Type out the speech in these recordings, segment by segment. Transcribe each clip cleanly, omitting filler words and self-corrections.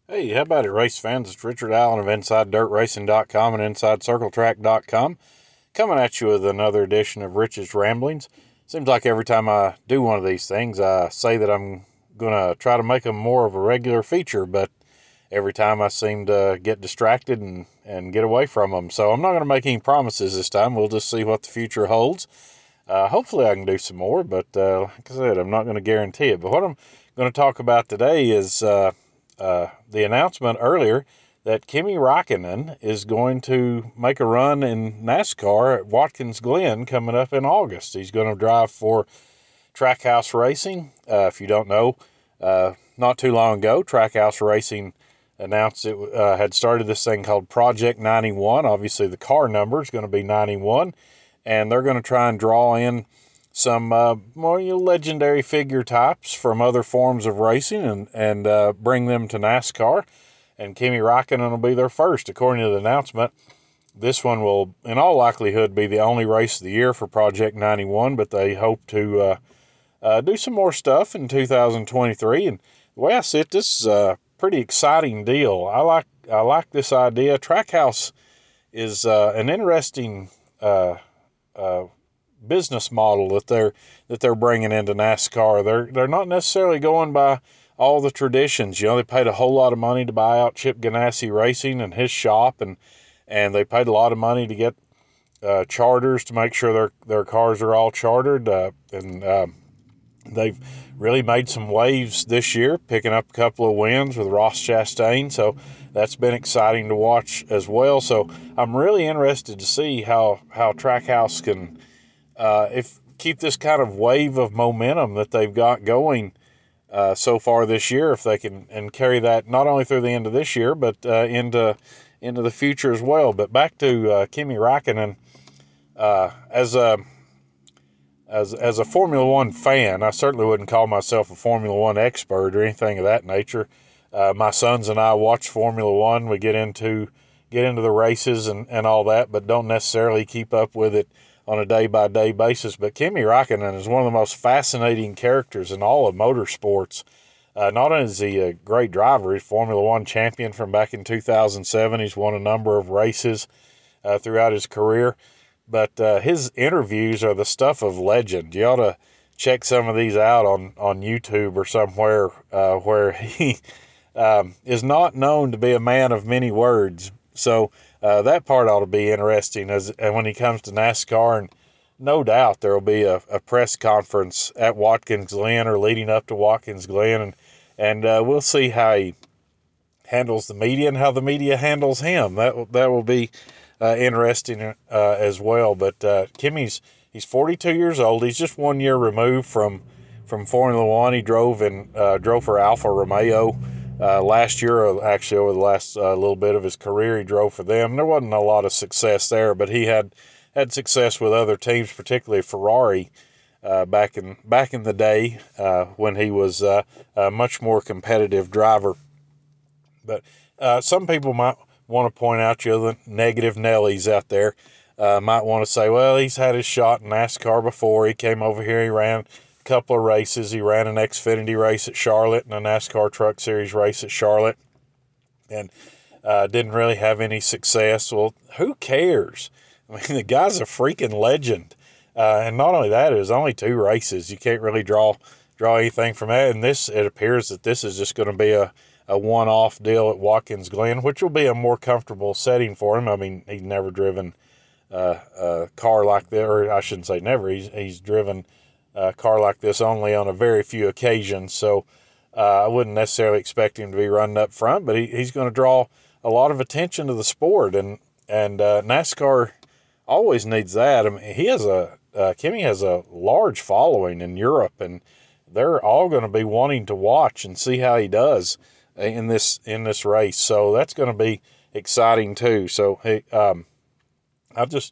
Hey, how about it, race fans? It's Richard Allen of InsideDirtRacing.com and InsideCircleTrack.com coming at you with another edition of Rich's Ramblings. Seems like every time I do one of these things, I say that I'm going to try to make them more of a regular feature, but every time I seem to get distracted and get away from them. So I'm not going to make any promises this time. We'll just see what the future holds. Hopefully, I can do some more, but like I said, I'm not going to guarantee it. But what I'm going to talk about today is the announcement earlier that Kimi Raikkonen is going to make a run in NASCAR at Watkins Glen coming up in August. He's going to drive for Trackhouse Racing. If you don't know, not too long ago, Trackhouse Racing announced it had started this thing called Project 91. Obviously, the car number is going to be 91, and they're going to try and draw in some more legendary figure types from other forms of racing and bring them to NASCAR. And Kimi Raikkonen will be their first, according to the announcement. This one will, in all likelihood, be the only race of the year for Project 91, but they hope to do some more stuff in 2023. And the way I see it, this is a pretty exciting deal. I like this idea. Trackhouse is an interesting uh, business model that they're bringing into NASCAR. They're not necessarily going by all the traditions. They paid a whole lot of money to buy out Chip Ganassi Racing and his shop, and they paid a lot of money to get charters to make sure their cars are all chartered. And They've really made some waves this year, picking up a couple of wins with Ross Chastain. So that's been exciting to watch as well. So I'm really interested to see how Trackhouse can if keep this kind of wave of momentum that they've got going so far this year, if they can and carry that not only through the end of this year but into the future as well. But back to Kimi Raikkonen, as a Formula One fan, I certainly wouldn't call myself a Formula One expert or anything of that nature. My sons and I watch Formula One. We get into the races and all that, but don't necessarily keep up with it on a day by day basis. But Kimi Raikkonen is one of the most fascinating characters in all of motorsports. Not only is he a great driver, he's Formula One champion from back in 2007. He's won a number of races throughout his career, but his interviews are the stuff of legend. You ought to check some of these out on YouTube or somewhere where he is not known to be a man of many words. So that part ought to be interesting and when he comes to NASCAR. And no doubt there will be a press conference at Watkins Glen or leading up to Watkins Glen, and we'll see how he handles the media and how the media handles him. That will be interesting as well. But he's 42 years old. He's just 1 year removed from Formula One. He drove for Alfa Romeo last year. Actually, over the last little bit of his career, he drove for them. There wasn't a lot of success there, but he had success with other teams, particularly Ferrari. Back in the day when he was a much more competitive driver. But some people might want to point out the negative Nellies out there. Might want to say, well, he's had his shot in NASCAR before. He came over here, he ran a couple of races. He ran an Xfinity race at Charlotte and a NASCAR Truck Series race at Charlotte, and didn't really have any success. Well, who cares? I mean, the guy's a freaking legend. And not only that, it was only two races. You can't really draw anything from that. And it appears that this is just going to be a one-off deal at Watkins Glen, which will be a more comfortable setting for him. I mean, he's never driven a car like that, or I shouldn't say never. He's driven a car like this only on a very few occasions. So I wouldn't necessarily expect him to be running up front, but he's going to draw a lot of attention to the sport, and NASCAR always needs that. I mean, Kimi has a large following in Europe, and they're all going to be wanting to watch and see how he does in this race. So that's going to be exciting too. So hey, I just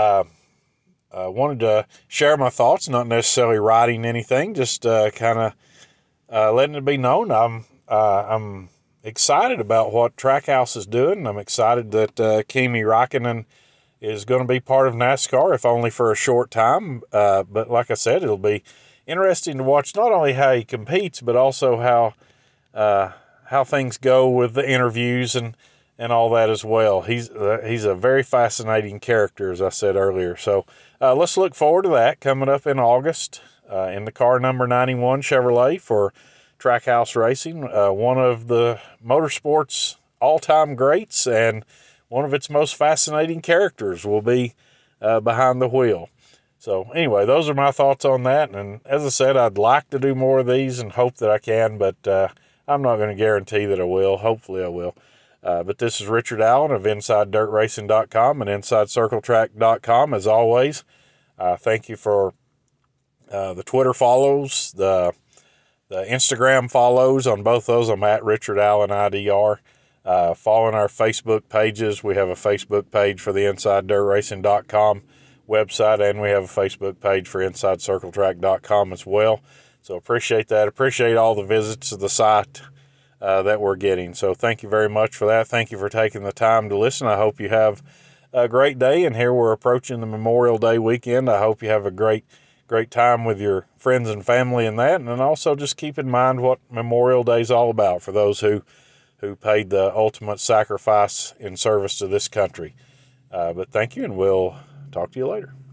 wanted to share my thoughts, not necessarily writing anything, just kind of letting it be known I'm excited about what Trackhouse is doing. I'm excited that Kimi Raikkonen is going to be part of NASCAR, if only for a short time. But like I said, it'll be interesting to watch not only how he competes, but also how things go with the interviews and all that as well. He's a very fascinating character, as I said earlier. So let's look forward to that coming up in August in the car number 91 Chevrolet for Trackhouse Racing, one of the motorsport's all-time greats and one of its most fascinating characters will be behind the wheel. So anyway, those are my thoughts on that. And as I said, I'd like to do more of these and hope that I can, but I'm not going to guarantee that I will. Hopefully I will. But this is Richard Allen of InsideDirtRacing.com and InsideCircleTrack.com. As always, thank you for the Twitter follows, the Instagram follows on both those. I'm at Richard Allen IDR. Following our Facebook pages. We have a Facebook page for the InsideDirtRacing.com website, and we have a Facebook page for InsideCircleTrack.com as well. So appreciate that. Appreciate all the visits to the site that we're getting. So thank you very much for that. Thank you for taking the time to listen. I hope you have a great day. And here we're approaching the Memorial Day weekend. I hope you have a great time with your friends and family in that. And then also just keep in mind what Memorial Day is all about for those who paid the ultimate sacrifice in service to this country. But thank you, and we'll talk to you later.